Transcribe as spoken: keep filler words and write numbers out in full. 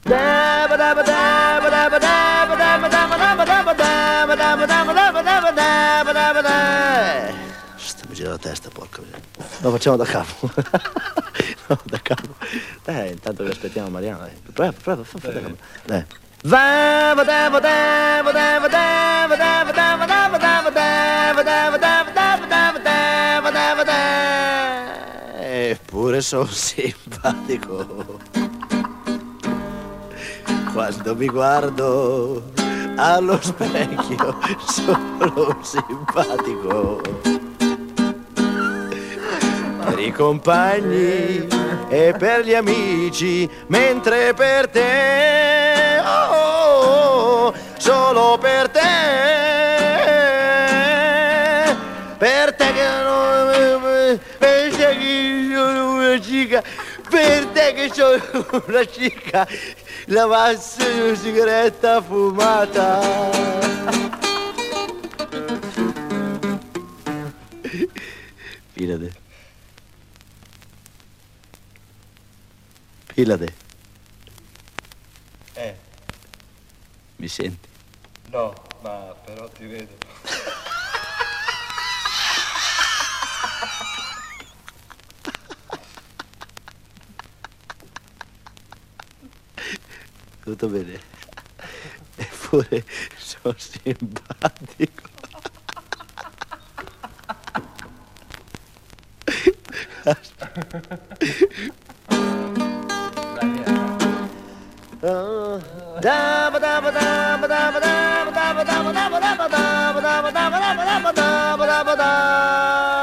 Sto, mi gira la testa, porca miseria. Lo facciamo da capo. No, da capo. Dai, intanto che aspettiamo Mariana. Dai. Prova, prova, fa, fa, dai. Dai. Eppure sono simpatico. Quando mi guardo allo specchio sono simpatico. Per i compagni e per gli amici, mentre per te, oh, oh, oh, solo per te, per te che non, per te che sono una cica, per te che sono una cica, la massa di una sigaretta fumata. Pilate. Pilate. Eh. Mi senti? No, ma però ti vedo. Tutto bene? Eppure sono simpatico. Da ba da ba da ba da ba da ba da ba da ba da ba da ba da ba da ba da ba da ba da ba da ba da